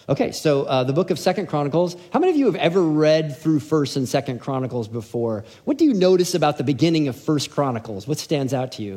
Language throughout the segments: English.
Okay, so the book of 2nd Chronicles. How many of you have ever read through 1st and 2nd Chronicles before? What do you notice about the beginning of 1st Chronicles? What stands out to you?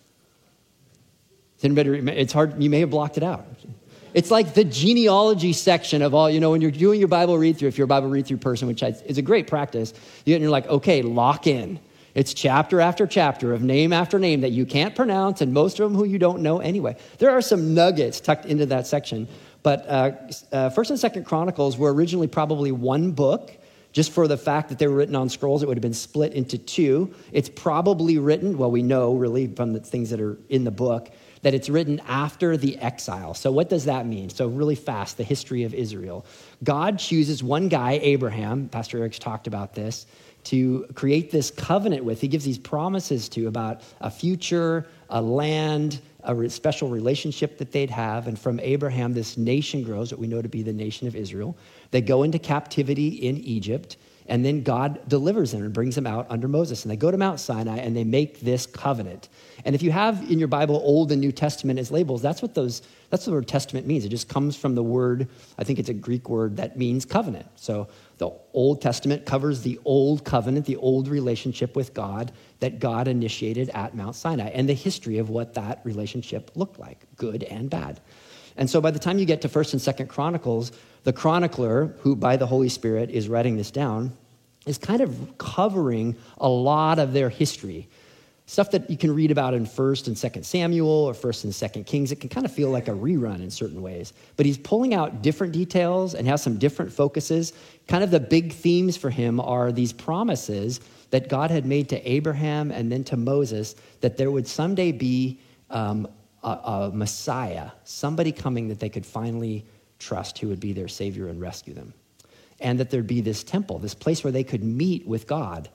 It's hard. You may have blocked it out. It's like the genealogy section of all, when you're doing your Bible read-through, if you're a Bible read-through person, which is a great practice, you're like, okay, lock in. It's chapter after chapter of name after name that you can't pronounce, and most of them who you don't know anyway. There are some nuggets tucked into that section. But 1st and 2nd Chronicles were originally probably one book, just for the fact that they were written on scrolls. It would have been split into two. It's probably written, well, we know really from the things that are in the book, that it's written after the exile. So what does that mean? So really fast, the history of Israel. God chooses one guy, Abraham, Pastor Eric's talked about this, to create this covenant with. He gives these promises to about a future, a land, a special relationship that they'd have. And from Abraham, this nation grows, what we know to be the nation of Israel. They go into captivity in Egypt, and then God delivers them and brings them out under Moses. And they go to Mount Sinai, and they make this covenant. And if you have in your Bible Old and New Testament as labels, that's what the word testament means. It just comes from the word, I think it's a Greek word that means covenant. So the Old Testament covers the old covenant, the old relationship with God that God initiated at Mount Sinai, and the history of what that relationship looked like, good and bad. And so by the time you get to 1st and 2nd Chronicles, the chronicler, who by the Holy Spirit is writing this down, is kind of covering a lot of their history. Stuff that you can read about in 1st and 2nd Samuel or 1st and 2nd Kings. It can kind of feel like a rerun in certain ways. But he's pulling out different details and has some different focuses. Kind of the big themes for him are these promises that God had made to Abraham and then to Moses, that there would someday be a Messiah, somebody coming that they could finally trust, who would be their Savior and rescue them. And that there'd be this temple, this place where they could meet with God.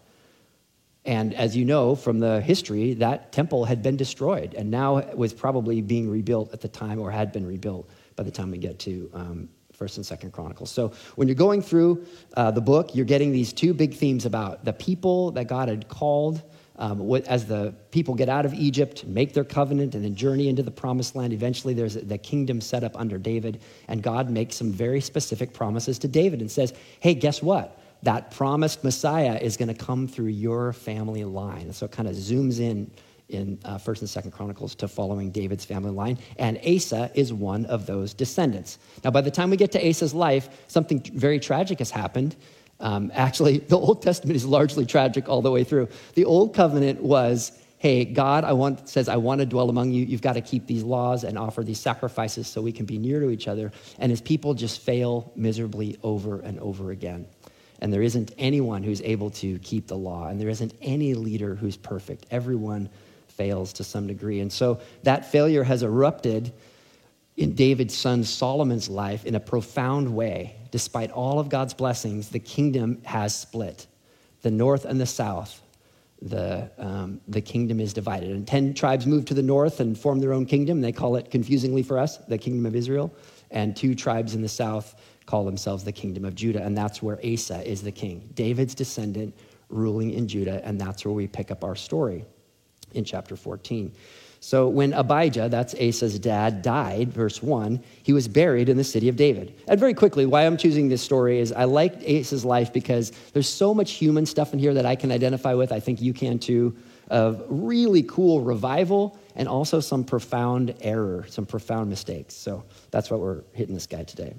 And as you know from the history, that temple had been destroyed and now was probably being rebuilt at the time, or had been rebuilt by the time we get to 1st and 2nd Chronicles. So when you're going through the book, you're getting these two big themes about the people that God had called as the people get out of Egypt, make their covenant, and then journey into the promised land. Eventually, there's the kingdom set up under David, and God makes some very specific promises to David and says, hey, guess what? That promised Messiah is going to come through your family line. And so it kind of zooms in 1st and 2nd Chronicles to following David's family line. And Asa is one of those descendants. Now, by the time we get to Asa's life, something very tragic has happened. Actually, the Old Testament is largely tragic all the way through. The Old Covenant was, hey, God says, I want to dwell among you. You've got to keep these laws and offer these sacrifices so we can be near to each other. And his people just fail miserably over and over again. And there isn't anyone who's able to keep the law, and there isn't any leader who's perfect. Everyone fails to some degree. And so that failure has erupted in David's son Solomon's life in a profound way. Despite all of God's blessings, the kingdom has split. The north and the south, the kingdom is divided. And 10 tribes moved to the north and formed their own kingdom. They call it, confusingly for us, the kingdom of Israel. And 2 tribes in the south call themselves the kingdom of Judah, and that's where Asa is the king, David's descendant ruling in Judah, and that's where we pick up our story in chapter 14. So when Abijah, that's Asa's dad, died, verse 1, he was buried in the city of David. And very quickly, why I'm choosing this story is I like Asa's life because there's so much human stuff in here that I can identify with, I think you can too, of really cool revival and also some profound error, some profound mistakes. So that's what we're hitting this guy today.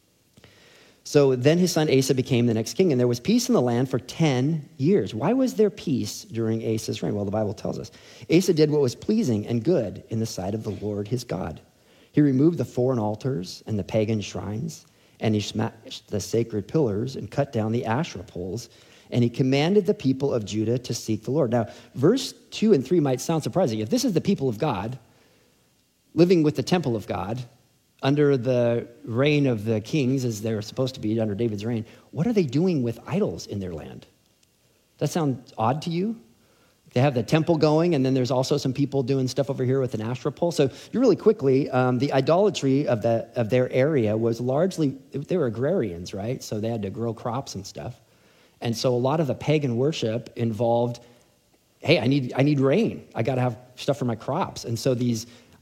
So then his son Asa became the next king, and there was peace in the land for 10 years. Why was there peace during Asa's reign? Well, the Bible tells us. Asa did what was pleasing and good in the sight of the Lord his God. He removed the foreign altars and the pagan shrines, and he smashed the sacred pillars and cut down the Asherah poles, and he commanded the people of Judah to seek the Lord. Now, verse 2 and 3 might sound surprising. If this is the people of God, living with the temple of God, under the reign of the kings, as they're supposed to be under David's reign, what are they doing with idols in their land? Does that sound odd to you? They have the temple going, and then there's also some people doing stuff over here with an Asherah pole. So you really quickly, the idolatry of their area was largely, they were agrarians, right? So they had to grow crops and stuff. And so a lot of the pagan worship involved, hey, I need rain. I got to have stuff for my crops. And so these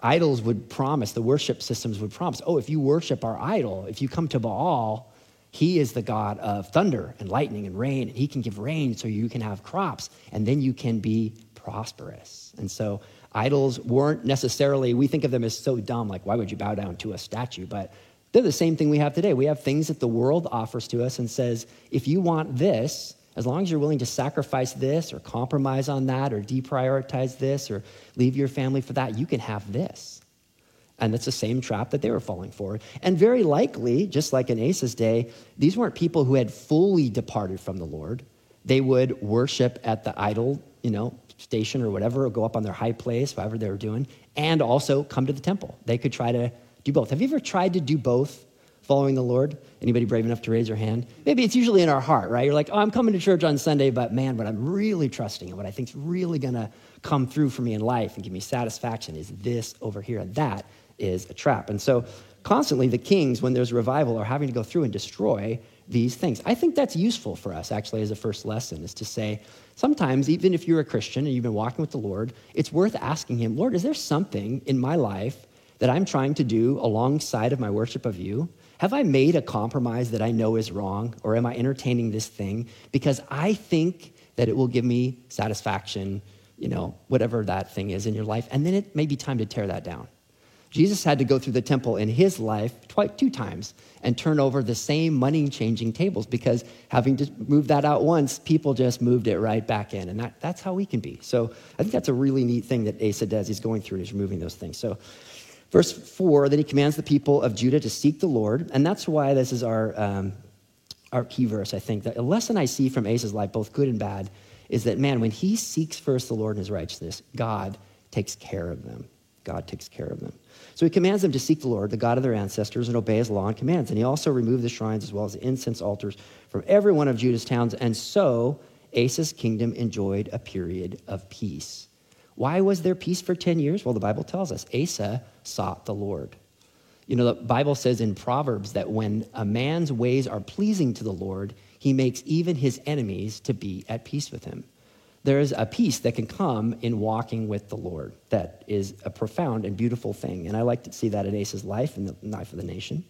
idols would promise, the worship systems would promise, oh, if you worship our idol, if you come to Baal, he is the God of thunder and lightning and rain, and he can give rain so you can have crops, and then you can be prosperous. And so idols weren't necessarily, we think of them as so dumb, like why would you bow down to a statue? But they're the same thing we have today. We have things that the world offers to us and says, if you want this, as long as you're willing to sacrifice this or compromise on that or deprioritize this or leave your family for that, you can have this. And that's the same trap that they were falling for. And very likely, just like in Asa's day, these weren't people who had fully departed from the Lord. They would worship at the idol, station or whatever, or go up on their high place, whatever they were doing, and also come to the temple. They could try to do both. Have you ever tried to do both following the Lord? Anybody brave enough to raise their hand? Maybe it's usually in our heart, right? You're like, oh, I'm coming to church on Sunday, but man, what I'm really trusting and what I think is really going to come through for me in life and give me satisfaction is this over here. And that is a trap. And so constantly the kings, when there's revival, are having to go through and destroy these things. I think that's useful for us, actually, as a first lesson, is to say, sometimes, even if you're a Christian and you've been walking with the Lord, it's worth asking him, Lord, is there something in my life that I'm trying to do alongside of my worship of you? Have I made a compromise that I know is wrong, or am I entertaining this thing because I think that it will give me satisfaction, whatever that thing is in your life, and then it may be time to tear that down. Jesus had to go through the temple in his life two times and turn over the same money-changing tables because having to move that out once, people just moved it right back in. And that's how we can be. So I think that's a really neat thing that Asa does. He's going through and he's removing those things. So verse 4, then he commands the people of Judah to seek the Lord. And that's why this is our key verse, I think. The lesson I see from Asa's life, both good and bad, is that, man, when he seeks first the Lord and his righteousness, God takes care of them. God takes care of them. So he commands them to seek the Lord, the God of their ancestors, and obey his law and commands. And he also removed the shrines as well as the incense altars from every one of Judah's towns. And so Asa's kingdom enjoyed a period of peace. Why was there peace for 10 years? Well, the Bible tells us Asa sought the Lord. The Bible says in Proverbs that when a man's ways are pleasing to the Lord, he makes even his enemies to be at peace with him. There is a peace that can come in walking with the Lord that is a profound and beautiful thing. And I like to see that in Asa's life and the life of the nation.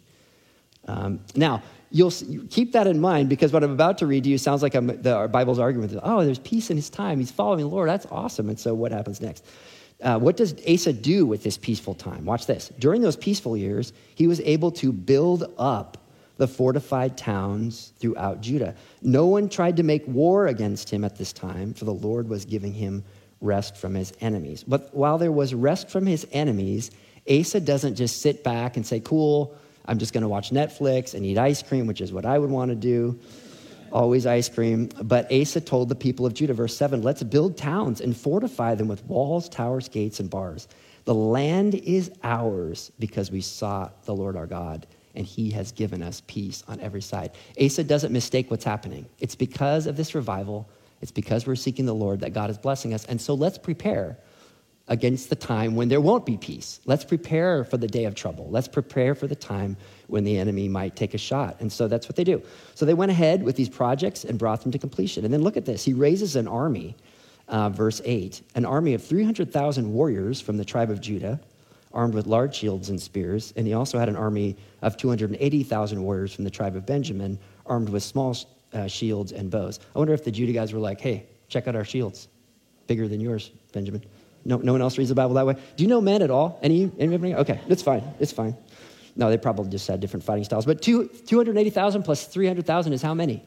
Now, you keep that in mind because what I'm about to read to you sounds like our Bible's arguing with it. Oh, there's peace in his time. He's following the Lord. That's awesome. And so what happens next? What does Asa do with this peaceful time? Watch this. During those peaceful years, he was able to build up the fortified towns throughout Judah. No one tried to make war against him at this time, for the Lord was giving him rest from his enemies. But while there was rest from his enemies, Asa doesn't just sit back and say, cool, I'm just going to watch Netflix and eat ice cream, which is what I would want to do. Always ice cream. But Asa told the people of Judah, verse 7, let's build towns and fortify them with walls, towers, gates, and bars. The land is ours because we sought the Lord our God, and he has given us peace on every side. Asa doesn't mistake what's happening. It's because of this revival. It's because we're seeking the Lord that God is blessing us. And so let's prepare against the time when there won't be peace. Let's prepare for the day of trouble. Let's prepare for the time when the enemy might take a shot. And so that's what they do. So they went ahead with these projects and brought them to completion. And then look at this. He raises an army, verse 8, an army of 300,000 warriors from the tribe of Judah, armed with large shields and spears. And he also had an army of 280,000 warriors from the tribe of Benjamin, armed with small shields and bows. I wonder if the Judah guys were like, hey, check out our shields. Bigger than yours, Benjamin. No one else reads the Bible that way? Do you know men at all? Anybody? Okay, it's fine. It's fine. No, they probably just had different fighting styles. But 280,000 plus 300,000 is how many?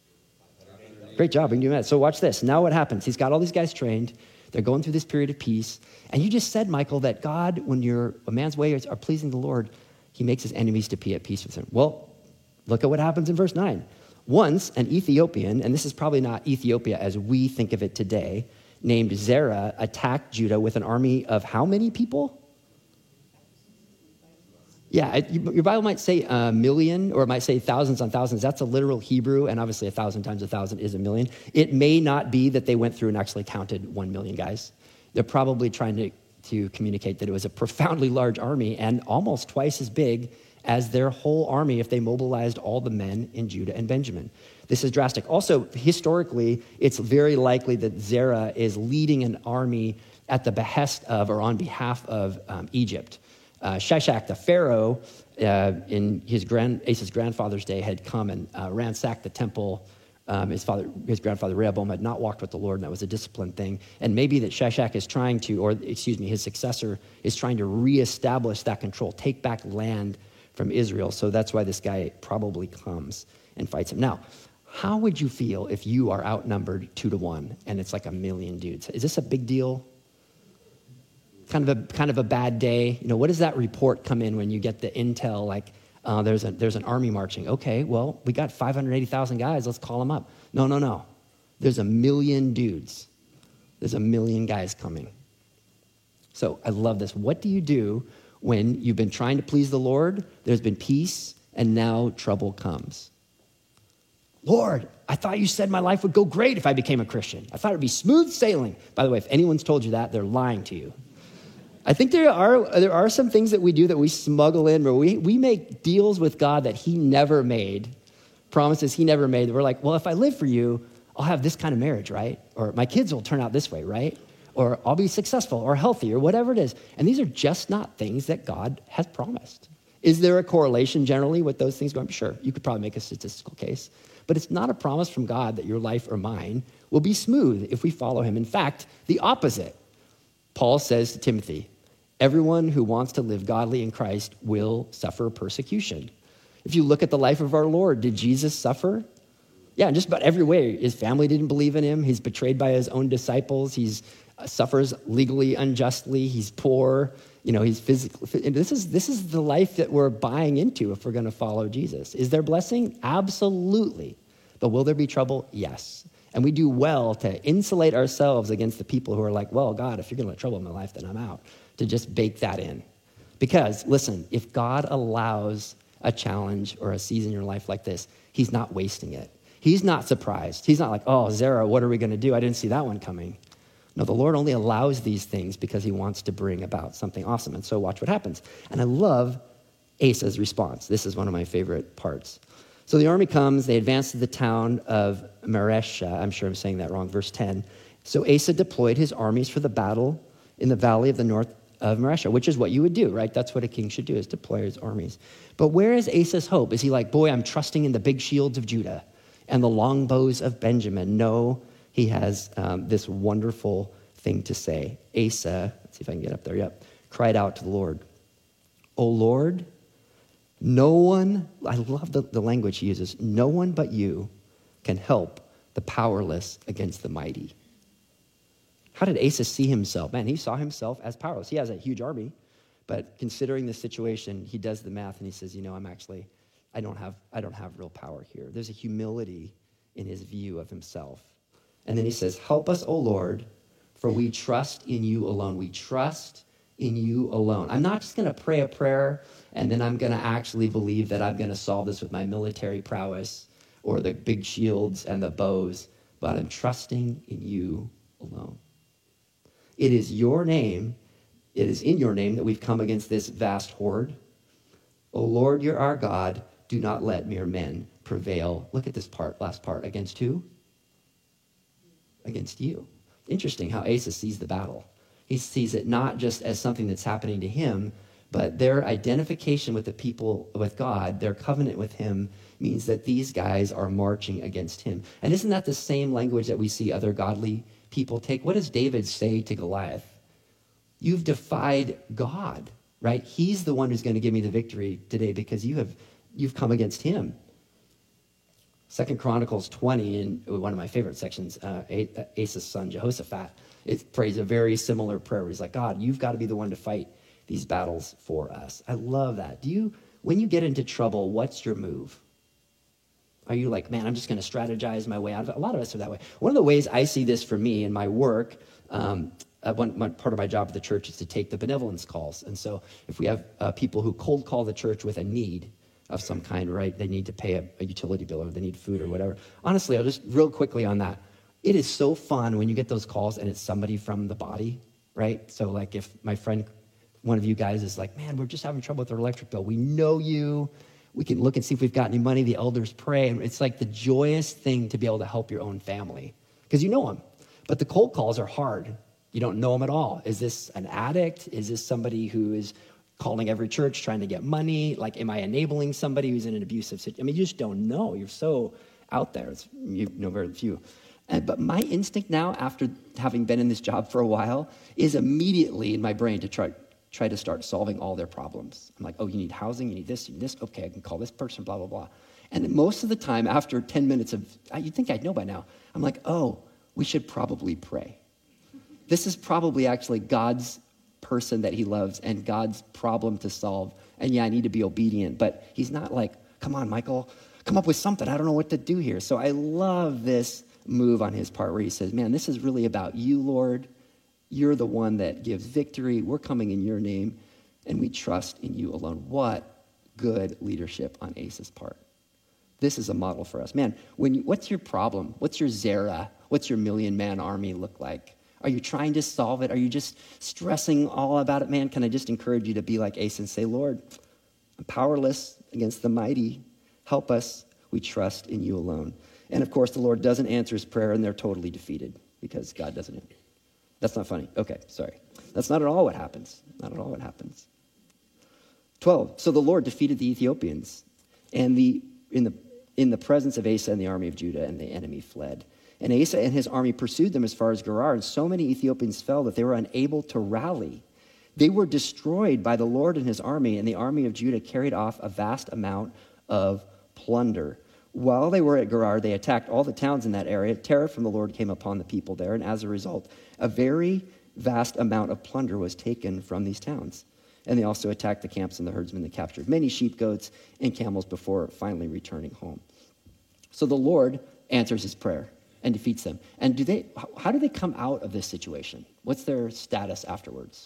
Great job. We can do that. So watch this. Now what happens? He's got all these guys trained. They're going through this period of peace. And you just said, Michael, that God, when a man's ways are pleasing the Lord, he makes his enemies to be at peace with him. Well, look at what happens in verse 9. Once an Ethiopian, and this is probably not Ethiopia as we think of it today, named Zerah, attacked Judah with an army of how many people? Yeah, your Bible might say a million, or it might say thousands on thousands. That's a literal Hebrew, and obviously 1,000 times 1,000 is a million. It may not be that they went through and actually counted 1 million guys. They're probably trying to communicate that it was a profoundly large army and almost twice as big as their whole army if they mobilized all the men in Judah and Benjamin. This is drastic. Also, historically, it's very likely that Zerah is leading an army at the behest of or on behalf of Egypt. Shishak, the Pharaoh, in Asa's grandfather's day, had come and ransacked the temple. His grandfather Rehoboam had not walked with the Lord, and that was a discipline thing. And maybe that Shishak is trying to, his successor is trying to reestablish that control, take back land from Israel. So that's why this guy probably comes and fights him. Now, how would you feel if you are outnumbered 2-1 and it's like 1 million dudes? Is this a big deal? Kind of a bad day? What does that report come in when you get the intel like, there's an army marching? Okay, well, we got 580,000 guys. Let's call them up. No. There's 1 million dudes. There's 1 million guys coming. So I love this. What do you do when you've been trying to please the Lord, there's been peace, and now trouble comes? Lord, I thought you said my life would go great if I became a Christian. I thought it would be smooth sailing. By the way, if anyone's told you that, they're lying to you. I think there are some things that we do that we smuggle in where we make deals with God that he never made, promises he never made. We're like, well, if I live for you, I'll have this kind of marriage, right? Or my kids will turn out this way, right? Or I'll be successful or healthy or whatever it is. And these are just not things that God has promised. Is there a correlation generally with those things going? Sure, you could probably make a statistical case. But it's not a promise from God that your life or mine will be smooth if we follow him. In fact, the opposite. Paul says to Timothy, everyone who wants to live godly in Christ will suffer persecution. If you look at the life of our Lord, did Jesus suffer? Yeah, in just about every way. His family didn't believe in him. He's betrayed by his own disciples. He's suffers legally unjustly. He's poor. He's physically. This is the life that we're buying into if we're going to follow Jesus. Is there blessing? Absolutely. But will there be trouble? Yes. And we do well to insulate ourselves against the people who are like, well, God, if you're going to let trouble in my life, then I'm out. To just bake that in. Because, listen, if God allows a challenge or a season in your life like this, he's not wasting it. He's not surprised. He's not like, oh, Zara, what are we going to do? I didn't see that one coming. No, the Lord only allows these things because he wants to bring about something awesome. And so watch what happens. And I love Asa's response. This is one of my favorite parts. So the army comes, they advance to the town of Maresha. I'm sure I'm saying that wrong, verse 10. So Asa deployed his armies for the battle in the valley of the north of Maresha, which is what you would do, right? That's what a king should do, is deploy his armies. But where is Asa's hope? Is he like, boy, I'm trusting in the big shields of Judah and the long bows of Benjamin? No, he has this wonderful thing to say. Asa, let's see if I can get up there, yep, cried out to the Lord, O Lord, no one, I love the language he uses, no one but you can help the powerless against the mighty. How did Asa see himself? Man, he saw himself as powerless. He has a huge army, but considering the situation, he does the math and he says, I don't have real power here. There's a humility in his view of himself. And then he says, help us, O Lord, for we trust in you alone. We trust in you alone. I'm not just going to pray a prayer and then I'm going to actually believe that I'm going to solve this with my military prowess or the big shields and the bows, but I'm trusting in you alone. It is in your name that we've come against this vast horde. O Lord, you're our God. Do not let mere men prevail. Look at this last part. Against who? Against you. Interesting how Asa sees the battle. He sees it not just as something that's happening to him, but their identification with the people, with God, their covenant with him, means that these guys are marching against him. And isn't that the same language that we see other godly people take? What does David say to Goliath? You've defied God, right? He's the one who's going to give me the victory today because you've come against him. 2 Chronicles 20, in one of my favorite sections, Asa's son, Jehoshaphat, it prays a very similar prayer where he's like, God, you've got to be the one to fight these battles for us. I love that. When you get into trouble, what's your move? Are you like, man, I'm just going to strategize my way out of it? A lot of us are that way. One of the ways I see this for me in my work, one part of my job at the church is to take the benevolence calls. And so if we have people who cold call the church with a need of some kind, right? They need to pay a utility bill or they need food or whatever. Honestly, I'll just real quickly on that. It is so fun when you get those calls and it's somebody from the body, right? So like if my friend, one of you guys is like, man, we're just having trouble with our electric bill. We know you. We can look and see if we've got any money. The elders pray. And it's like the joyous thing to be able to help your own family because you know them. But the cold calls are hard. You don't know him at all. Is this an addict? Is this somebody who is calling every church, trying to get money? Like, am I enabling somebody who's in an abusive situation? I mean, you just don't know. You're so out there. You know very few. But my instinct now, after having been in this job for a while, is immediately in my brain to try to start solving all their problems. I'm like, oh, you need housing, you need this, you need this. Okay, I can call this person, blah, blah, blah. And most of the time, after 10 minutes of, you'd think I'd know by now, I'm like, oh, we should probably pray. This is probably actually God's person that he loves and God's problem to solve. And yeah, I need to be obedient, but he's not like, come on, Michael, come up with something. I don't know what to do here. So I love this move on his part where he says, man, this is really about you, Lord. You're the one that gives victory. We're coming in your name, and we trust in you alone. What good leadership on Asa's part. This is a model for us. Man, what's your problem? What's your Zara? What's your million-man army look like? Are you trying to solve it? Are you just stressing all about it? Man, can I just encourage you to be like Asa and say, Lord, I'm powerless against the mighty. Help us. We trust in you alone. And of course, the Lord doesn't answer his prayer, and they're totally defeated because God doesn't. That's not funny. Okay, sorry. That's not at all what happens. Not at all what happens. 12. So the Lord defeated the Ethiopians, and in the presence of Asa and the army of Judah, and the enemy fled. And Asa and his army pursued them as far as Gerar, and so many Ethiopians fell that they were unable to rally. They were destroyed by the Lord and his army, and the army of Judah carried off a vast amount of plunder. While they were at Gerar, they attacked all the towns in that area. Terror from the Lord came upon the people there, and as a result, a very vast amount of plunder was taken from these towns. And they also attacked the camps and the herdsmen. They captured many sheep, goats, and camels before finally returning home. So the Lord answers his prayer and defeats them. And how do they come out of this situation? What's their status afterwards?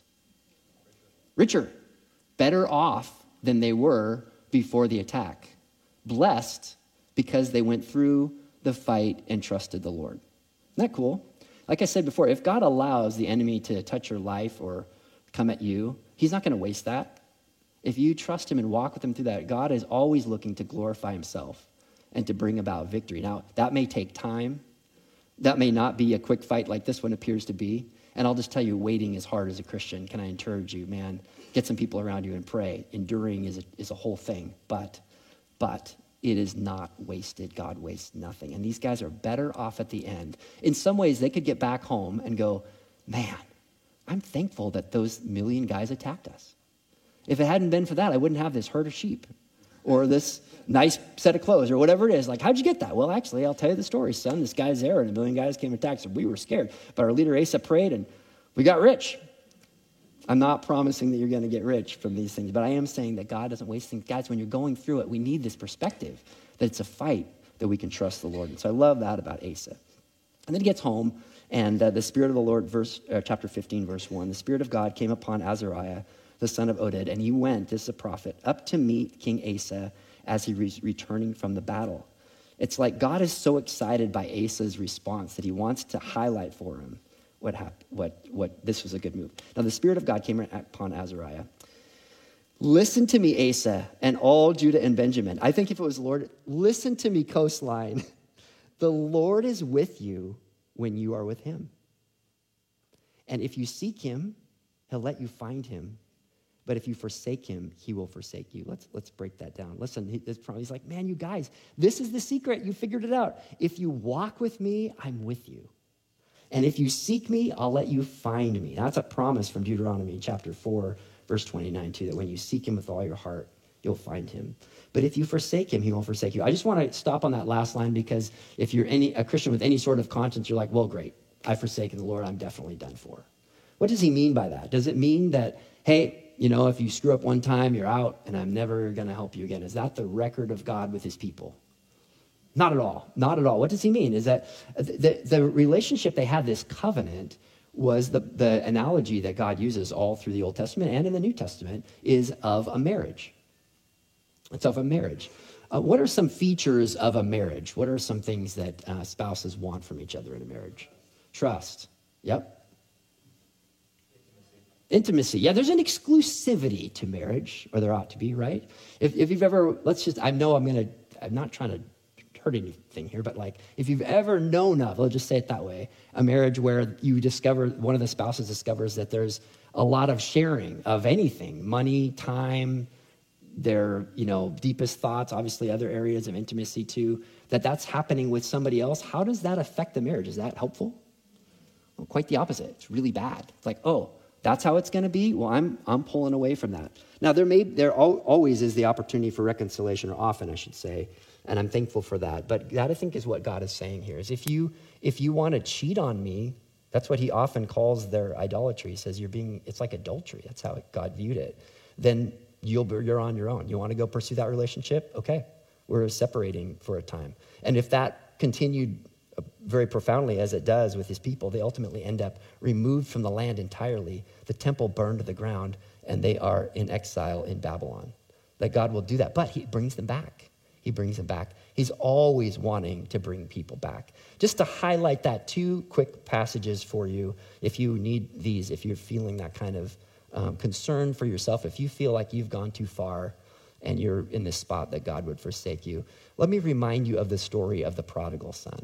Richer, better off than they were before the attack. Blessed because they went through the fight and trusted the Lord. Isn't that cool? Like I said before, if God allows the enemy to touch your life or come at you, he's not going to waste that. If you trust him and walk with him through that, God is always looking to glorify himself and to bring about victory. Now, that may take time. That may not be a quick fight like this one appears to be. And I'll just tell you, waiting is hard as a Christian. Can I encourage you, man? Get some people around you and pray. Enduring is a whole thing. But it is not wasted. God wastes nothing. And these guys are better off at the end. In some ways, they could get back home and go, man, I'm thankful that those million guys attacked us. If it hadn't been for that, I wouldn't have this herd of sheep or this nice set of clothes or whatever it is. Like, how'd you get that? Well, actually, I'll tell you the story, son. This guy's there, and a million guys came and attacked us. We were scared. But our leader, Asa, prayed, and we got rich. I'm not promising that you're going to get rich from these things, but I am saying that God doesn't waste things. Guys, when you're going through it, we need this perspective that it's a fight, that we can trust the Lord. And so I love that about Asa. And then he gets home, and the Spirit of the Lord, chapter 15, verse 1, the Spirit of God came upon Azariah, the son of Oded, and he went, this is a prophet, up to meet King Asa as he was returning from the battle. It's like God is so excited by Asa's response that he wants to highlight for him what happened, what this was a good move. Now, the Spirit of God came upon Azariah. Listen to me, Asa, and all Judah and Benjamin. I think if it was Lord, listen to me, coastline. The Lord is with you when you are with him. And if you seek him, he'll let you find him. But if you forsake him, he will forsake you. Let's break that down. Listen, he's like, man, you guys, this is the secret. You figured it out. If you walk with me, I'm with you. And if you seek me, I'll let you find me. That's a promise from Deuteronomy chapter 4, verse 29 too, that when you seek him with all your heart, you'll find him. But if you forsake him, he won't forsake you. I just want to stop on that last line because if you're a Christian with any sort of conscience, you're like, well, great. I've forsaken the Lord. I'm definitely done for. What does he mean by that? Does it mean that, hey, if you screw up one time, you're out and I'm never going to help you again? Is that the record of God with his people? Not at all. Not at all. What does he mean? Is that the relationship they had, this covenant, was the analogy that God uses all through the Old Testament and in the New Testament is of a marriage. It's of a marriage. What are some features of a marriage? What are some things that spouses want from each other in a marriage? Trust. Yep. Intimacy. Yeah, there's an exclusivity to marriage, or there ought to be, right? If you've ever, I'm not trying to hurt anything here, but like if you've ever known of, let's just say it that way, a marriage where you discover, one of the spouses discovers that there's a lot of sharing of anything, money, time, their, deepest thoughts, obviously other areas of intimacy too, that's happening with somebody else, how does that affect the marriage? Is that helpful? Well, quite the opposite. It's really bad. It's like, oh, that's how it's going to be? Well, I'm pulling away from that. Now, there always is the opportunity for reconciliation, or often, I should say, and I'm thankful for that. But that, I think, is what God is saying here, is if you want to cheat on me, that's what he often calls their idolatry. He says it's like adultery. That's how God viewed it. Then you're on your own. You want to go pursue that relationship? Okay, we're separating for a time. And if that continued very profoundly, as it does with his people, they ultimately end up removed from the land entirely. The temple burned to the ground, and they are in exile in Babylon. That God will do that, but he brings them back. He brings them back. He's always wanting to bring people back. Just to highlight that, 2 quick passages for you, if you need these, if you're feeling that kind of concern for yourself, if you feel like you've gone too far and you're in this spot that God would forsake you. Let me remind you of the story of the prodigal son.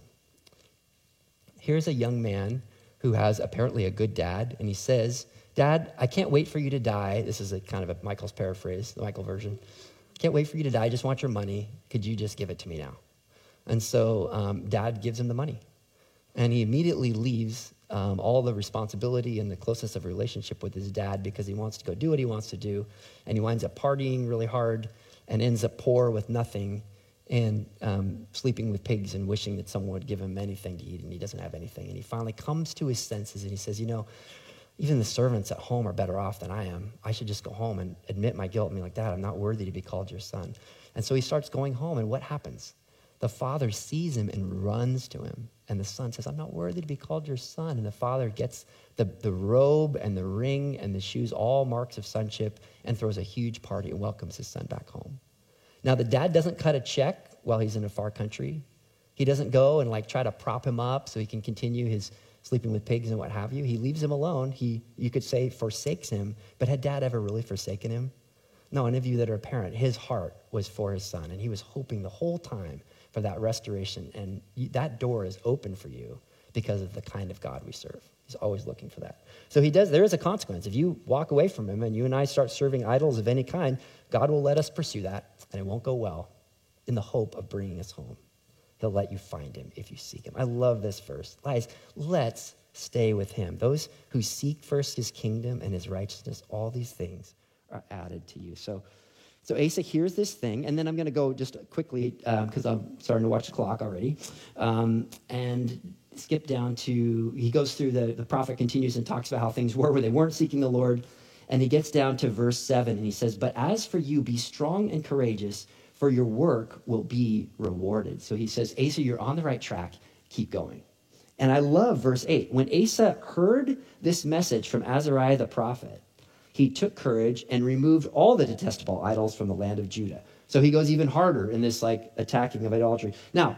Here's a young man who has apparently a good dad, and he says, Dad, I can't wait for you to die. This is a kind of a Michael's paraphrase, the Michael version. Can't wait for you to die. I just want your money. Could you just give it to me now? And so Dad gives him the money, and he immediately leaves all the responsibility and the closeness of relationship with his dad because he wants to go do what he wants to do, and he winds up partying really hard and ends up poor with nothing, and sleeping with pigs and wishing that someone would give him anything to eat, and he doesn't have anything. And he finally comes to his senses, and he says, even the servants at home are better off than I am. I should just go home and admit my guilt and be like, Dad, I'm not worthy to be called your son. And so he starts going home, and what happens? The father sees him and runs to him, and the son says, I'm not worthy to be called your son. And the father gets the robe and the ring and the shoes, all marks of sonship, and throws a huge party and welcomes his son back home. Now, the dad doesn't cut a check while he's in a far country. He doesn't go and try to prop him up so he can continue his sleeping with pigs and what have you. He leaves him alone. You could say, forsakes him. But had dad ever really forsaken him? No, any of you that are a parent, his heart was for his son, and he was hoping the whole time for that restoration. And that door is open for you because of the kind of God we serve. He's always looking for that. So there is a consequence. If you walk away from him and you and I start serving idols of any kind, God will let us pursue that, and it won't go well, in the hope of bringing us home. He'll let you find him if you seek him. I love this verse. Guys, let's stay with him. Those who seek first his kingdom and his righteousness, all these things are added to you. So Asa hears this thing, and then I'm going to go just quickly, because I'm starting to watch the clock already, and skip down to, he goes through, the prophet continues and talks about how things were where they weren't seeking the Lord, and he gets down to verse 7, and he says, but as for you, be strong and courageous, for your work will be rewarded. So he says, Asa, you're on the right track. Keep going. And I love verse 8. When Asa heard this message from Azariah the prophet, he took courage and removed all the detestable idols from the land of Judah. So he goes even harder in this attacking of idolatry. Now,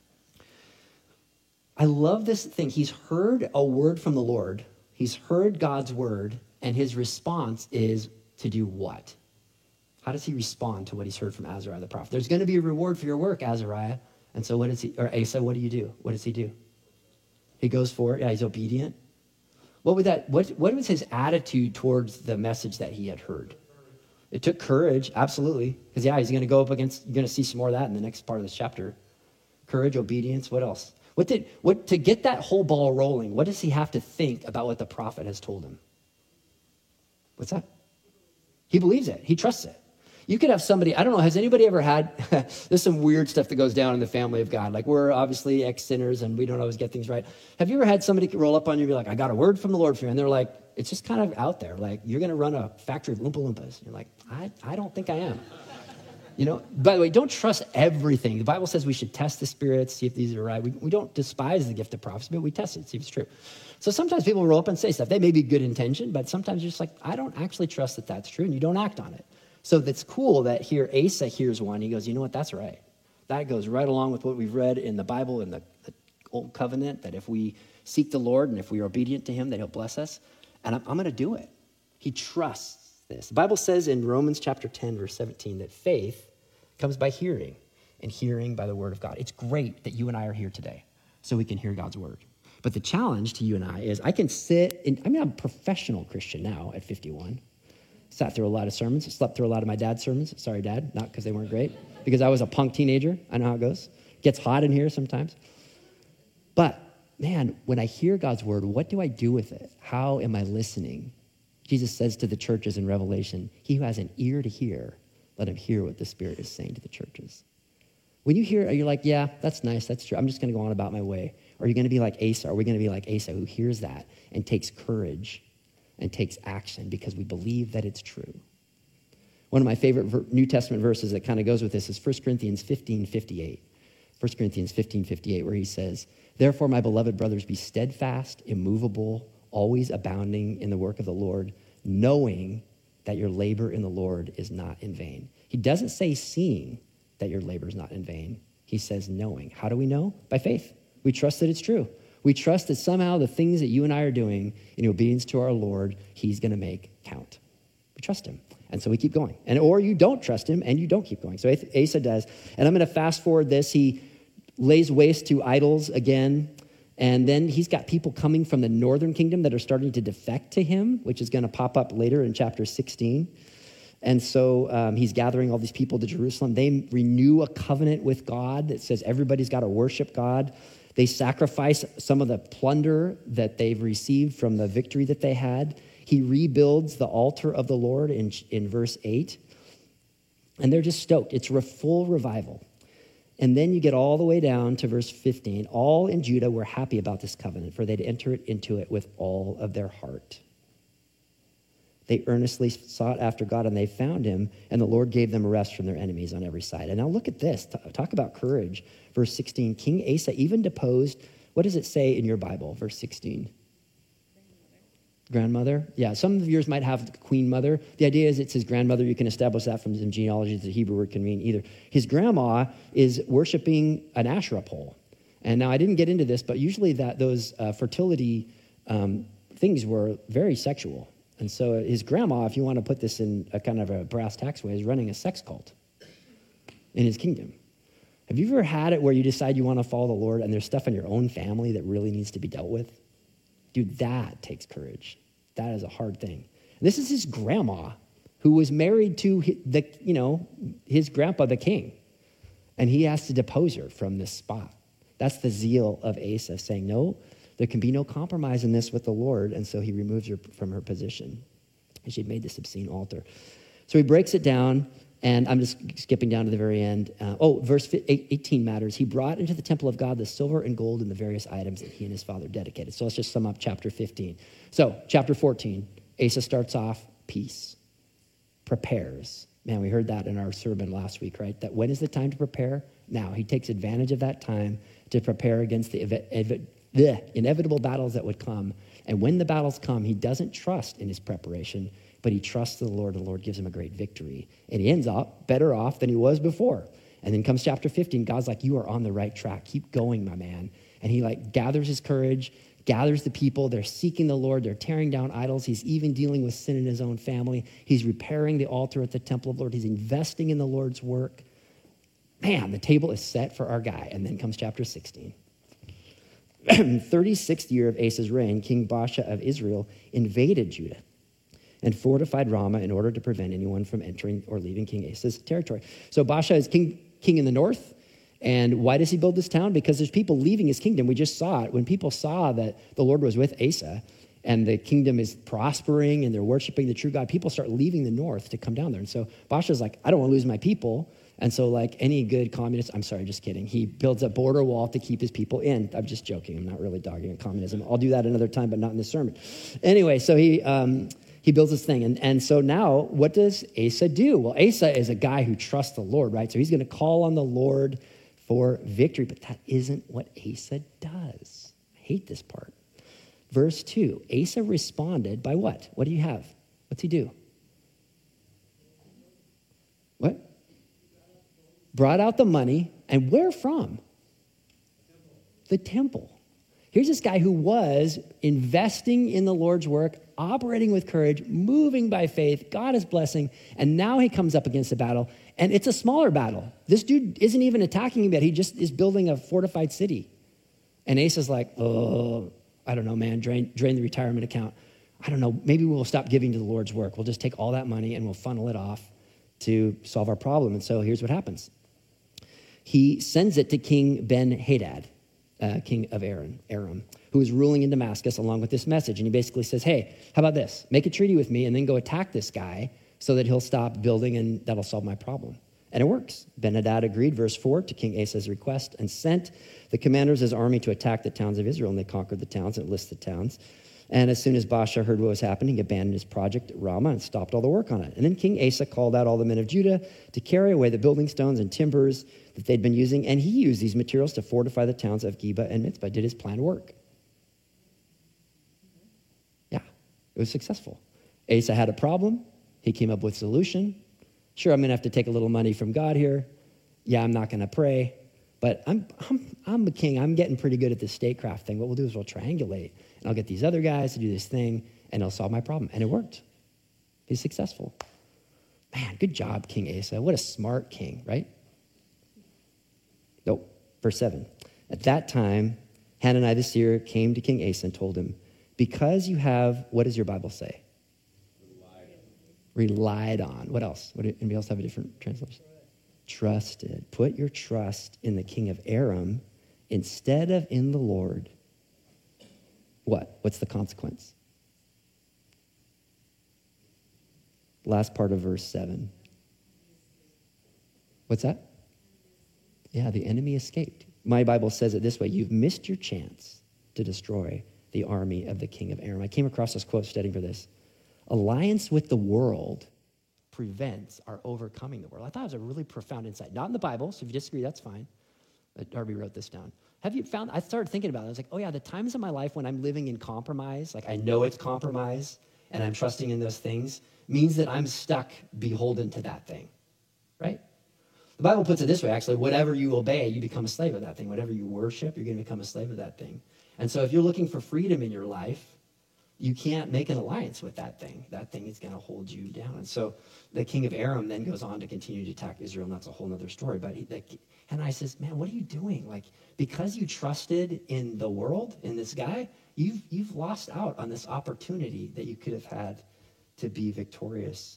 I love this thing. He's heard a word from the Lord. He's heard God's word, and his response is to do what? How does he respond to what he's heard from Azariah the prophet? There's going to be a reward for your work, Azariah. And so Asa, what do you do? What does he do? He goes for it. Yeah, he's obedient. What was his attitude towards the message that he had heard? It took courage, absolutely. Because he's going to go up against, you're going to see some more of that in the next part of this chapter. Courage, obedience, what else? To get that whole ball rolling, what does he have to think about what the prophet has told him? What's that? He believes it. He trusts it. You could have somebody, I don't know, has anybody ever had, there's some weird stuff that goes down in the family of God. We're obviously ex-sinners and we don't always get things right. Have you ever had somebody roll up on you and be like, I got a word from the Lord for you? And they're like, it's just kind of out there. You're going to run a factory of Oompa Loompas. You're like, I don't think I am. By the way, don't trust everything. The Bible says we should test the spirits, see if these are right. We don't despise the gift of prophecy, but we test it, see if it's true. So sometimes people roll up and say stuff. They may be good intention, but sometimes you're just like, I don't actually trust that that's true, and you don't act on it. So that's cool that here Asa hears one. He goes, you know what, that's right. That goes right along with what we've read in the Bible, in the Old Covenant, that if we seek the Lord and if we are obedient to him, that he'll bless us. And I'm going to do it. He trusts this. The Bible says in Romans chapter 10, verse 17, that faith comes by hearing, and hearing by the word of God. It's great that you and I are here today so we can hear God's word. But the challenge to you and I is I can sit in, I'm a professional Christian now at 51. Sat through a lot of sermons, slept through a lot of my dad's sermons. Sorry, Dad, not because they weren't great, because I was a punk teenager. I know how it goes. Gets hot in here sometimes. But man, when I hear God's word, what do I do with it? How am I listening? Jesus says to the churches in Revelation, he who has an ear to hear, let him hear what the Spirit is saying to the churches. When you hear, you're like, yeah, that's nice, that's true. I'm just going to go on about my way. Or are you going to be like Asa? Are we going to be like Asa who hears that and takes courage and takes action because we believe that it's true? One of my favorite New Testament verses that kind of goes with this is 1 Corinthians 15:58. 1 Corinthians 15:58, where he says, therefore, my beloved brothers, be steadfast, immovable, always abounding in the work of the Lord, knowing that your labor in the Lord is not in vain. He doesn't say seeing that your labor is not in vain. He says knowing. How do we know? By faith. We trust that it's true. We trust that somehow the things that you and I are doing in obedience to our Lord, he's going to make count. We trust him. And so we keep going. Or you don't trust him and you don't keep going. So Asa does. And I'm going to fast forward this. He lays waste to idols again. And then he's got people coming from the northern kingdom that are starting to defect to him, which is going to pop up later in chapter 16. And so he's gathering all these people to Jerusalem. They renew a covenant with God that says everybody's got to worship God. They sacrifice some of the plunder that they've received from the victory that they had. He rebuilds the altar of the Lord in verse 8. And they're just stoked. It's a full revival. And then you get all the way down to verse 15. All in Judah were happy about this covenant, for they'd enter into it with all of their heart. They earnestly sought after God, and they found him, and the Lord gave them rest from their enemies on every side. And now look at this. Talk about courage. Verse 16, King Asa even deposed, what does it say in your Bible, verse 16? Grandmother? Yeah, some of yours might have queen mother. The idea is it says grandmother. You can establish that from some genealogies. The Hebrew word can mean either. His grandma is worshiping an Asherah pole. And now I didn't get into this, but usually those fertility things were very sexual. And so his grandma, if you want to put this in a kind of a brass tacks way, is running a sex cult in his kingdom. Have you ever had it where you decide you want to follow the Lord and there's stuff in your own family that really needs to be dealt with? Dude, that takes courage. That is a hard thing. And this is his grandma who was married to his grandpa, the king. And he has to depose her from this spot. That's the zeal of Asa, saying, no, there can be no compromise in this with the Lord. And so he removes her from her position. And she'd made this obscene altar. So he breaks it down. And I'm just skipping down to the very end. Verse 18 matters. He brought into the temple of God the silver and gold and the various items that he and his father dedicated. So let's just sum up chapter 15. So chapter 14, Asa starts off peace, prepares. Man, we heard that in our sermon last week, right? That when is the time to prepare? Now. He takes advantage of that time to prepare against the inevitable battles that would come. And when the battles come, he doesn't trust in his preparation, but he trusts the Lord, and the Lord gives him a great victory. And he ends up better off than he was before. And then comes chapter 15. God's like, you are on the right track. Keep going, my man. And he gathers his courage, gathers the people. They're seeking the Lord. They're tearing down idols. He's even dealing with sin in his own family. He's repairing the altar at the temple of the Lord. He's investing in the Lord's work. Man, the table is set for our guy. And then comes chapter 16. 36th year of Asa's reign, King Baasha of Israel invaded Judah and fortified Ramah in order to prevent anyone from entering or leaving King Asa's territory. So Baasha is king in the north. And why does he build this town? Because there's people leaving his kingdom. We just saw it. When people saw that the Lord was with Asa and the kingdom is prospering and they're worshiping the true God, people start leaving the north to come down there. And so Baasha's like, I don't want to lose my people. And so like any good communist, I'm sorry, just kidding. He builds a border wall to keep his people in. I'm just joking. I'm not really dogging on communism. I'll do that another time, but not in this sermon. Anyway, so he builds this thing. And so now what does Asa do? Well, Asa is a guy who trusts the Lord, right? So he's going to call on the Lord for victory, but that isn't what Asa does. I hate this part. Verse 2, Asa responded by what? What do you have? What's he do? What? Brought out the money, and where from? The temple. Here's this guy who was investing in the Lord's work, operating with courage, moving by faith. God is blessing. And now he comes up against a battle, and it's a smaller battle. This dude isn't even attacking him yet. He just is building a fortified city. And Asa's like, oh, I don't know, man, drain the retirement account. I don't know, maybe we'll stop giving to the Lord's work. We'll just take all that money and we'll funnel it off to solve our problem. And so here's what happens. He sends it to King Ben-Hadad, king of Aram, who is ruling in Damascus along with this message. And he basically says, hey, how about this? Make a treaty with me and then go attack this guy so that he'll stop building and that'll solve my problem. And it works. Ben-Hadad agreed, verse 4, to King Asa's request and sent the commanders of his army to attack the towns of Israel. And they conquered the towns and listed the towns. And as soon as Baasha heard what was happening, he abandoned his project at Ramah and stopped all the work on it. And then King Asa called out all the men of Judah to carry away the building stones and timbers that they'd been using. And he used these materials to fortify the towns of Geba and Mitzpah, did his planned work. Yeah, it was successful. Asa had a problem. He came up with a solution. Sure, I'm going to have to take a little money from God here. Yeah, I'm not going to pray. But I'm the king. I'm getting pretty good at this statecraft thing. What we'll do is we'll triangulate. And I'll get these other guys to do this thing, and it'll solve my problem. And it worked. He's successful. Man, good job, King Asa. What a smart king, right? Nope. Verse 7. At that time, Hanani the seer came to King Asa and told him, because you have, what does your Bible say? Relied on. What else? Anybody else have a different translation? Trusted. Put your trust in the king of Aram instead of in the Lord. What? What's the consequence? Last part of verse 7. What's that? Yeah, the enemy escaped. My Bible says it this way: you've missed your chance to destroy the army of the king of Aram. I came across this quote studying for this. Alliance with the world prevents our overcoming the world. I thought it was a really profound insight. Not in the Bible, so if you disagree, that's fine. Darby wrote this down. Have you found, I started thinking about it. I was like, oh yeah, the times in my life when I'm living in compromise, like I know it's compromise and I'm trusting in those things, means that I'm stuck beholden to that thing, right? The Bible puts it this way, actually: whatever you obey, you become a slave of that thing. Whatever you worship, you're going to become a slave of that thing. And so if you're looking for freedom in your life, you can't make an alliance with that thing. That thing is going to hold you down. And so the king of Aram then goes on to continue to attack Israel, and that's a whole other story. But Hanani says, man, what are you doing? Like, because you trusted in the world, in this guy, you've lost out on this opportunity that you could have had to be victorious.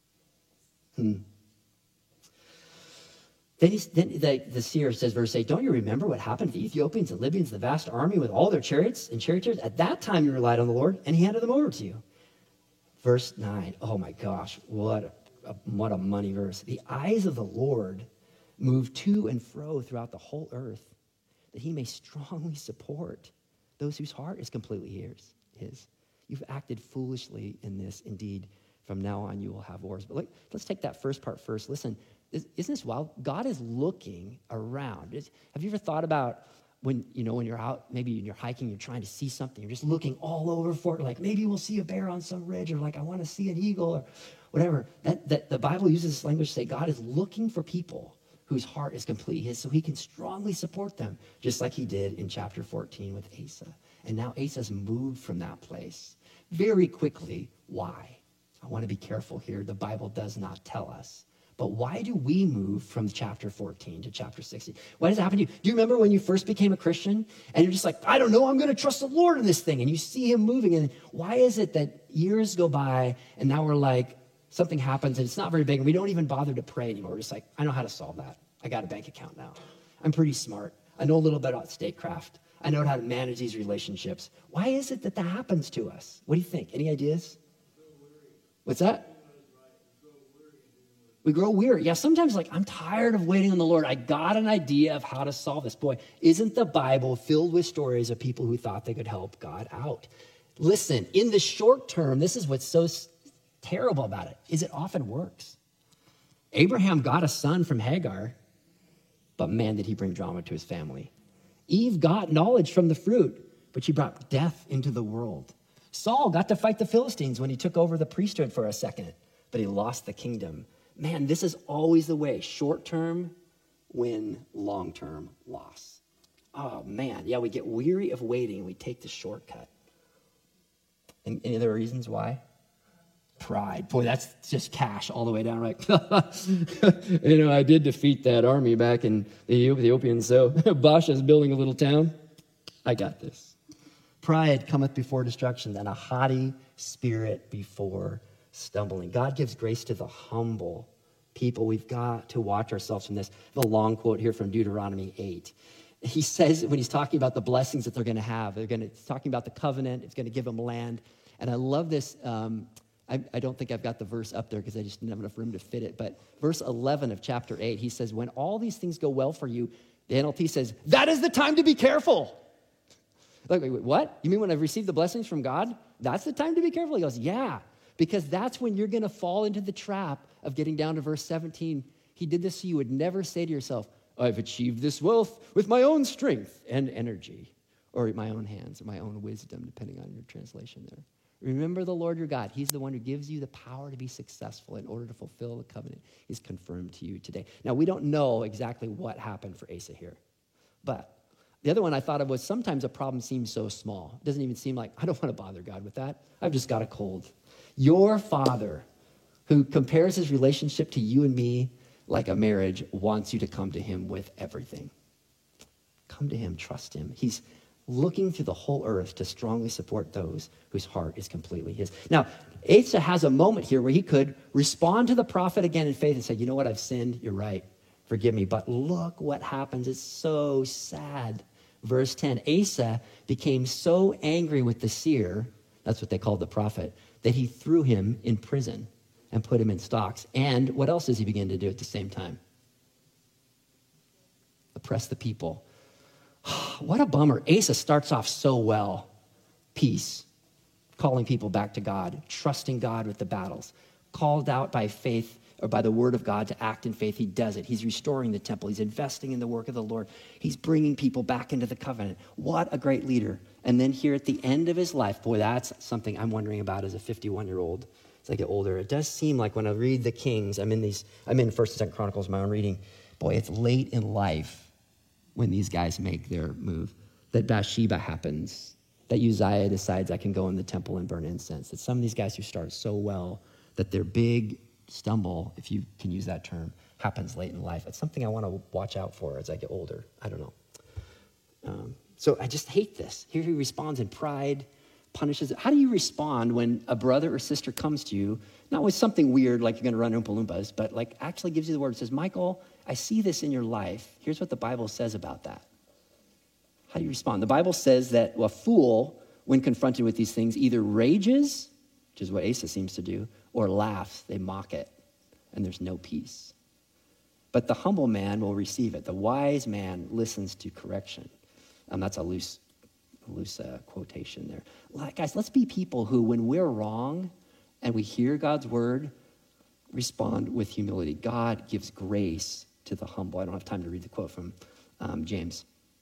Then the seer says, verse 8, don't you remember what happened to the Ethiopians and Libyans, the vast army with all their chariots and charioteers? At that time you relied on the Lord, and he handed them over to you. Verse 9, oh my gosh, what a money verse. The eyes of the Lord move to and fro throughout the whole earth, that he may strongly support those whose heart is completely his. You've acted foolishly in this. Indeed, from now on you will have wars. But let's take that first part first. Listen. Isn't this wild? God is looking around. Have you ever thought about when you're out, maybe you're hiking, you're trying to see something, you're just looking all over for it, like maybe we'll see a bear on some ridge, or like I want to see an eagle, or whatever. That the Bible uses this language to say God is looking for people whose heart is completely his, so he can strongly support them, just like he did in chapter 14 with Asa. And now Asa's moved from that place very quickly. Why? I want to be careful here. The Bible does not tell us. But why do we move from chapter 14 to chapter 16? Why does it happen to you? Do you remember when you first became a Christian and you're just like, I don't know, I'm going to trust the Lord in this thing. And you see him moving. And why is it that years go by and now we're like, something happens and it's not very big and we don't even bother to pray anymore? We're just like, I know how to solve that. I got a bank account now. I'm pretty smart. I know a little bit about statecraft. I know how to manage these relationships. Why is it that happens to us? What do you think? Any ideas? What's that? We grow weary. Yeah, sometimes I'm tired of waiting on the Lord. I got an idea of how to solve this. Boy, isn't the Bible filled with stories of people who thought they could help God out? Listen, in the short term, this is what's so terrible about it, is it often works. Abraham got a son from Hagar, but man, did he bring drama to his family. Eve got knowledge from the fruit, but she brought death into the world. Saul got to fight the Philistines when he took over the priesthood for a second, but he lost the kingdom. Man, this is always the way. Short-term win, long-term loss. Oh, man. Yeah, we get weary of waiting and we take the shortcut. And any other reasons why? Pride. Boy, that's just cash all the way down, right? I did defeat that army back in the Ethiopians, so Baasha's building a little town. I got this. Pride cometh before destruction, and a haughty spirit before stumbling. God gives grace to the humble people. We've got to watch ourselves from this. The long quote here from Deuteronomy 8. He says, when he's talking about the blessings that they're going to have, it's talking about the covenant, it's going to give them land. And I love this. I don't think I've got the verse up there because I just didn't have enough room to fit it. But verse 11 of chapter 8, he says, when all these things go well for you, the NLT says, that is the time to be careful. Like, wait, what? You mean when I've received the blessings from God, that's the time to be careful? He goes, yeah, because that's when you're going to fall into the trap of getting down to verse 17. He did this so you would never say to yourself, I've achieved this wealth with my own strength and energy, or my own hands, or my own wisdom, depending on your translation there. Remember the Lord your God. He's the one who gives you the power to be successful in order to fulfill the covenant he's confirmed to you today. Now, we don't know exactly what happened for Asa here, but the other one I thought of was sometimes a problem seems so small. It doesn't even seem like, I don't want to bother God with that. I've just got a cold. Your Father, who compares his relationship to you and me like a marriage, wants you to come to him with everything. Come to him, trust him. He's looking through the whole earth to strongly support those whose heart is completely his. Now, Asa has a moment here where he could respond to the prophet again in faith and say, you know what, I've sinned, you're right, forgive me. But look what happens, it's so sad. Verse 10, Asa became so angry with the seer, that's what they called the prophet, that he threw him in prison and put him in stocks. And what else does he begin to do at the same time? Oppress the people. What a bummer. Asa starts off so well. Peace, calling people back to God, trusting God with the battles, called out by faith or by the word of God to act in faith. He does it. He's restoring the temple. He's investing in the work of the Lord. He's bringing people back into the covenant. What a great leader. And then here at the end of his life, boy, that's something I'm wondering about as a 51-year-old. As I get older, it does seem like when I read the Kings, I'm in 1st and 2nd Chronicles, my own reading. Boy, it's late in life when these guys make their move, that Bathsheba happens, that Uzziah decides I can go in the temple and burn incense, that some of these guys who start so well that their big stumble, if you can use that term, happens late in life. It's something I want to watch out for as I get older. I don't know. So I just hate this. Here he responds in pride, punishes it. How do you respond when a brother or sister comes to you, not with something weird like you're going to run Oompa Loompas, but like actually gives you the word, says, Michael, I see this in your life. Here's what the Bible says about that. How do you respond? The Bible says that a fool, when confronted with these things, either rages, which is what Asa seems to do, or laughs. They mock it, and there's no peace. But the humble man will receive it. The wise man listens to correction. That's a loose quotation there. Guys, let's be people who, when we're wrong and we hear God's word, respond with humility. God gives grace to the humble. I don't have time to read the quote from James.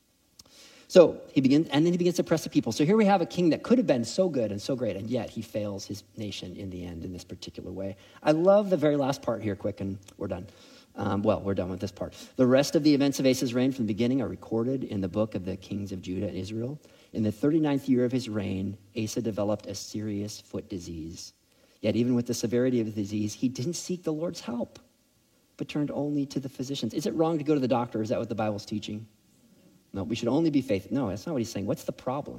So he begins to oppress the people. So here we have a king that could have been so good and so great, and yet he fails his nation in the end in this particular way. I love the very last part here, quick, and we're done. We're done with this part. The rest of the events of Asa's reign from the beginning are recorded in the book of the kings of Judah and Israel. In the 39th year of his reign, Asa developed a serious foot disease. Yet even with the severity of the disease, he didn't seek the Lord's help, but turned only to the physicians. Is it wrong to go to the doctor? Is that what the Bible's teaching? No, we should only be faithful. No, that's not what he's saying. What's the problem?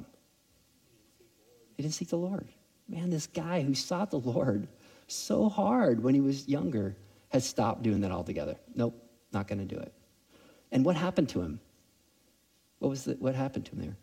He didn't seek the Lord. Man, this guy who sought the Lord so hard when he was younger has stopped doing that altogether. Nope, not going to do it. And what happened to him? What happened to him there?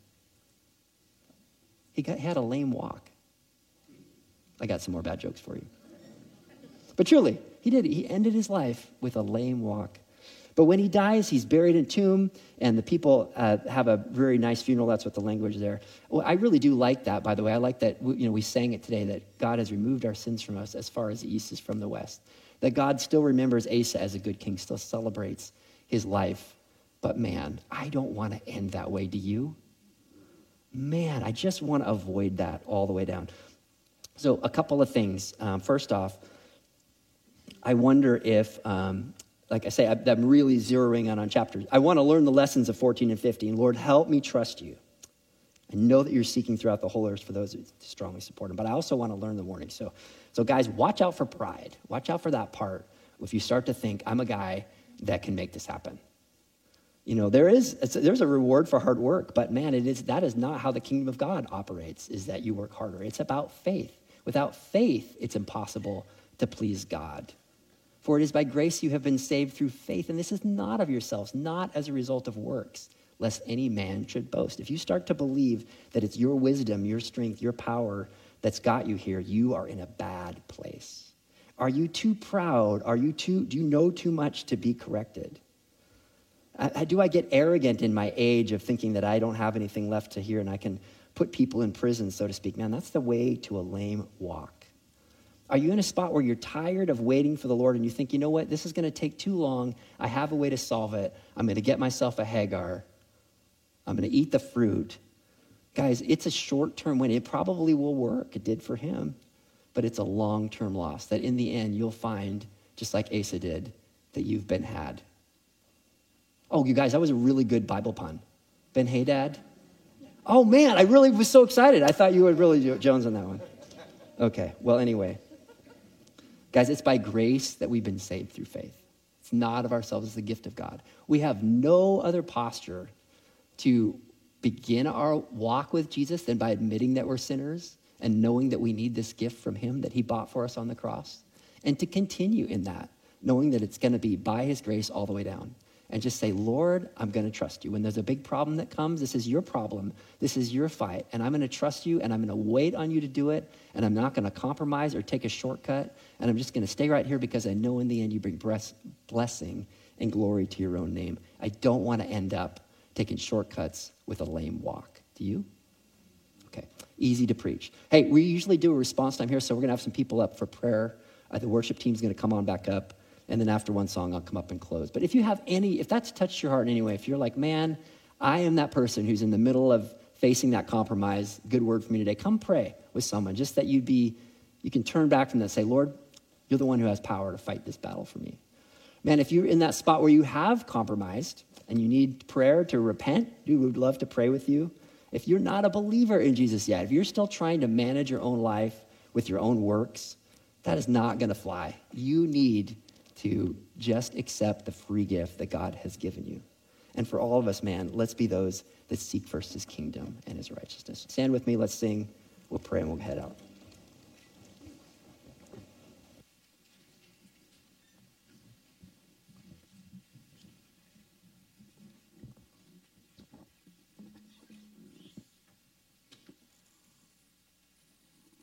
He had a lame walk. I got some more bad jokes for you. But truly, he did. He ended his life with a lame walk. But when he dies, he's buried in a tomb, and the people have a very nice funeral. That's what the language there. Well, I really do like that, by the way. I like that, we sang it today, that God has removed our sins from us as far as the east is from the west. That God still remembers Asa as a good king, still celebrates his life. But man, I don't want to end that way. Do you? Man, I just want to avoid that all the way down. So a couple of things. First off, I wonder if... like I say, I'm really zeroing in on chapters. I want to learn the lessons of 14 and 15. Lord, help me trust you And know that you're seeking throughout the whole earth for those who strongly support him. But I also want to learn the warning. So guys, watch out for pride. Watch out for that part. If you start to think, I'm a guy that can make this happen. There's a reward for hard work, but man, that is not how the kingdom of God operates, is that you work harder. It's about faith. Without faith, it's impossible to please God. For it is by grace you have been saved through faith, and this is not of yourselves, not as a result of works, lest any man should boast. If you start to believe that it's your wisdom, your strength, your power that's got you here, you are in a bad place. Are you too proud? Do you know too much to be corrected? Do I get arrogant in my age of thinking that I don't have anything left to hear and I can put people in prison, so to speak? Man, that's the way to a lame walk. Are you in a spot where you're tired of waiting for the Lord and you think, you know what, this is going to take too long. I have a way to solve it. I'm going to get myself a Hagar. I'm going to eat the fruit. Guys, it's a short-term win. It probably will work. It did for him. But it's a long-term loss that in the end you'll find, just like Asa did, that you've been had. Oh, you guys, that was a really good Bible pun. Ben-Hadad? Oh, man, I really was so excited. I thought you would really Jones on that one. Okay, well, anyway. Guys, it's by grace that we've been saved through faith. It's not of ourselves, it's the gift of God. We have no other posture to begin our walk with Jesus than by admitting that we're sinners and knowing that we need this gift from him that he bought for us on the cross. And to continue in that, knowing that it's going to be by his grace all the way down. And just say, Lord, I'm going to trust you. When there's a big problem that comes, this is your problem. This is your fight. And I'm going to trust you, and I'm going to wait on you to do it. And I'm not going to compromise or take a shortcut. And I'm just going to stay right here because I know in the end you bring blessing and glory to your own name. I don't want to end up taking shortcuts with a lame walk. Do you? Okay. Easy to preach. Hey, we usually do a response time here, so we're going to have some people up for prayer. The worship team's going to come on back up. And then after one song, I'll come up and close. But if that's touched your heart in any way, if you're like, man, I am that person who's in the middle of facing that compromise, good word for me today, come pray with someone. Just that you can turn back from that and say, Lord, you're the one who has power to fight this battle for me. Man, if you're in that spot where you have compromised and you need prayer to repent, we would love to pray with you. If you're not a believer in Jesus yet, if you're still trying to manage your own life with your own works, that is not going to fly. You need to just accept the free gift that God has given you. And for all of us, man, let's be those that seek first his kingdom and his righteousness. Stand with me, let's sing, we'll pray, and we'll head out.